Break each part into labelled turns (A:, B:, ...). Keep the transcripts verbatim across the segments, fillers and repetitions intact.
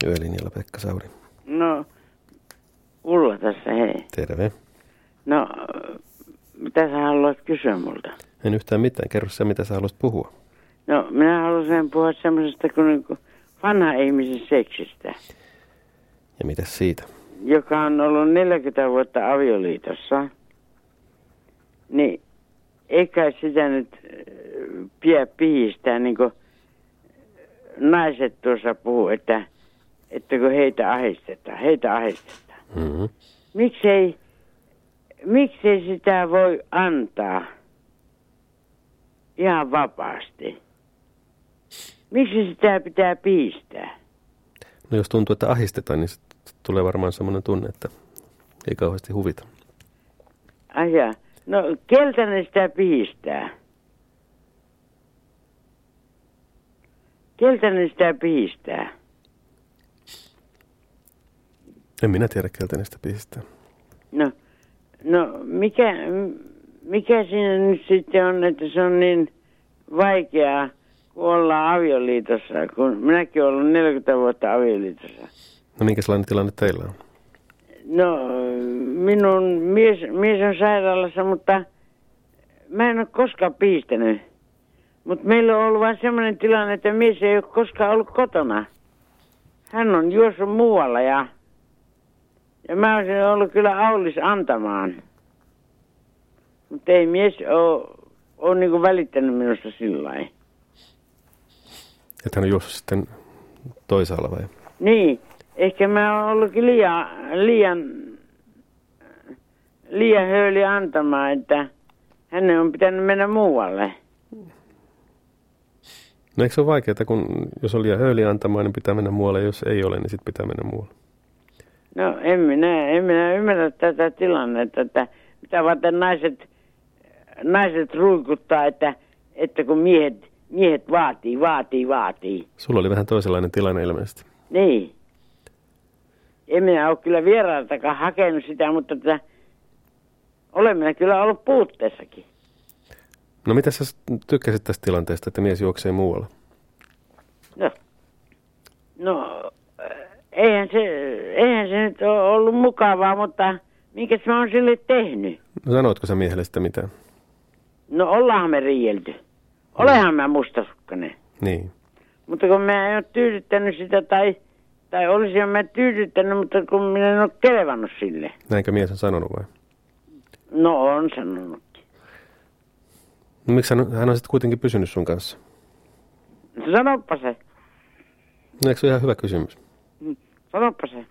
A: Yölinjalla Pekka Sauri.
B: No, Ulla tässä, hei.
A: Terve.
B: No, mitä sä haluat kysyä multa?
A: En yhtään mitään. Kerro sä, mitä sä haluat puhua.
B: No, minä haluaisin puhua semmoisesta kuin niinku vanha ihmisen seksistä.
A: Ja mitäs siitä?
B: Joka on ollut neljäkymmentä vuotta avioliitossa. Niin, eikä sitä nyt pidä pihistää, niin kuin naiset tuossa puhuu, että, että kun heitä ahdistetaan, heitä ahdistetaan.
A: Mm-hmm.
B: Miksei, miksei sitä voi antaa ihan vapaasti? Miksi sitä pitää pihistää?
A: No jos tuntuu, että ahdistetaan, niin tulee varmaan semmoinen tunne, että ei kauheasti huvita.
B: Ai jaa. No, keltä ne sitä pihistää? Keltä ne sitä pihistää?
A: En minä tiedä, keltä ne sitä pihistää.
B: No, no mikä, mikä siinä nyt sitten on, että se on niin vaikeaa, kun ollaan avioliitossa, kun minäkin olen ollut neljäkymmentä vuotta avioliitossa.
A: No minkälainen tilanne teillä on?
B: No, minun mies, mies on sairaalassa, mutta mä en ole koskaan piistänyt. Mutta meillä on ollut vain sellainen tilanne, että mies ei ole koskaan ollut kotona. Hän on juossut muualla ja, ja mä olisin ollut kyllä aulis antamaan. Mutta ei mies ole, ole niinku välittänyt minusta sillä lailla.
A: Että hän on juossut sitten toisaalla vai?
B: Niin. Ehkä mä oon ollutkin liian, liian, liian höyli antamaan, että hänen on pitänyt mennä muualle.
A: No eikö se ole vaikeaa, kun jos on liian höyli antamaan, niin pitää mennä muualle, ja jos ei ole, niin sitten pitää mennä muualle?
B: No en minä, en minä ymmärrä tätä tilannetta, että mitä varten naiset, naiset ruikuttaa, että, että kun miehet, miehet vaatii, vaatii, vaatii.
A: Sulla oli vähän toisenlainen tilanne ilmeisesti.
B: Niin. En minä ole kyllä vierailtakaan hakenut sitä, mutta tätä, olen minä kyllä ollut puutteessakin.
A: No mitä sä tykkäsit tästä tilanteesta, että mies juoksee muualla?
B: No, no eihän, se, eihän se nyt ole ollut mukavaa, mutta minkä mä oon sille tehnyt?
A: No sanoitko sä miehelle sitä mitään?
B: No ollaanhan me riielty. Olehan mä mustasukkainen.
A: Niin.
B: Mutta kun mä en ole tyydyttänyt sitä tai... Tai olisin mä tyydyttänyt, mutta kun minä en ole kelevannut sille.
A: Näinkö mies on sanonut vai?
B: No on sanonutkin.
A: No miksi hän, hän on sitten kuitenkin pysynyt sun kanssa?
B: Sanoppa se.
A: No eikö se ole ihan hyvä kysymys?
B: Sanoppa se.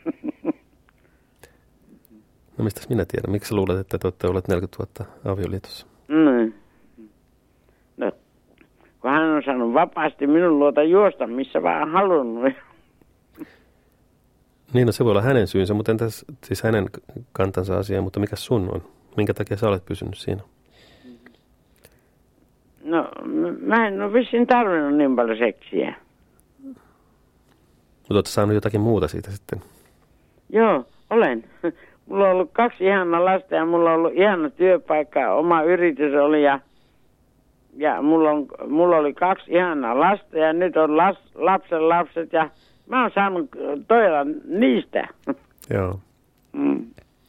A: No mistäs minä tiedän? Miksi sä luulet, että te olette olleet neljäkymmentä vuotta avioliitossa?
B: Mm. No, kun hän on saanut vapaasti minun luota juosta, missä vaan halunnut.
A: Niin, no se voi olla hänen syynsä, mutta entäs siis hänen kantansa asiaan, mutta mikä sun on? Minkä takia sä olet pysynyt siinä?
B: No, mä en ole vissiin tarvinnut niin paljon seksiä.
A: Mutta ootko saanut jotakin muuta siitä sitten?
B: Joo, olen. Mulla on ollut kaksi ihanaa lasta ja mulla on ollut ihana työpaikka, oma yritys oli ja, ja mulla, on, mulla oli kaksi ihanaa lasta ja nyt on las, lapsen lapset ja mä oon saanut todella niistä.
A: Joo.
B: Mm.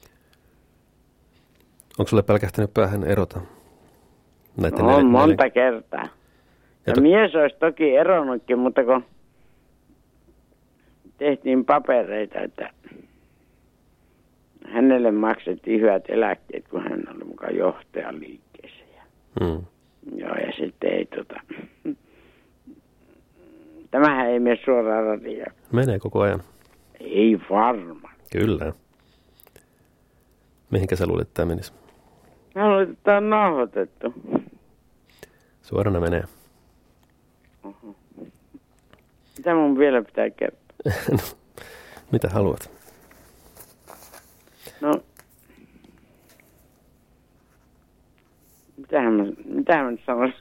A: Onko sulle pälkähtänyt päähän erota? Näiden
B: No,
A: neljä,
B: monta
A: neljä...
B: kertaa. Ja,
A: ja to...
B: mies olisi toki eronnutkin, mutta kun tehtiin papereita, että hänelle maksettiin hyvät eläkkeet, kun hän oli mukaan johtajan liikkeessä.
A: Hmm.
B: Joo, ja sitten ei tota... Tämähän ei mene suoraan radioon.
A: Menee koko ajan.
B: Ei varmaan.
A: Kyllä. Mihinkä sä luulet, että tämä menisi?
B: Mä luulen, että tämä on nauhoitettu.
A: Suorana menee.
B: Oho. Mitä mun vielä pitää kertoa?
A: No, mitä haluat?
B: No, mitähän mä, mitähän mä nyt sanoisin?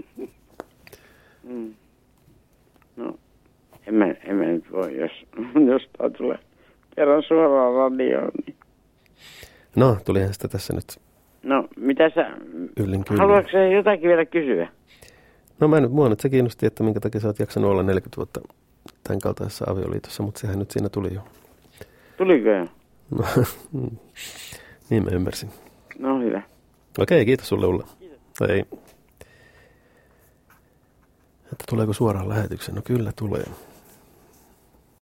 B: mm. No, en mä, en mä nyt voi, jos, jos tää tulee kerran suoraan radioon. Niin.
A: No, tulihan sitä tässä nyt.
B: No, mitä sä,
A: Yllin kyllin.
B: haluatko sä jotakin vielä kysyä?
A: No mä nyt, mua nyt se kiinnosti, että minkä takia sä oot jaksanut olla neljäkymmentä vuotta tämän kaltaisessa avioliitossa, mutta sehän nyt siinä tuli jo.
B: Tuliko jo?
A: No, niin mä ymmärsin.
B: No hyvä.
A: Okei, kiitos sulle Ulla. Kiitos. Ei. Että tuleeko suoraan lähetyksen? No kyllä tulee.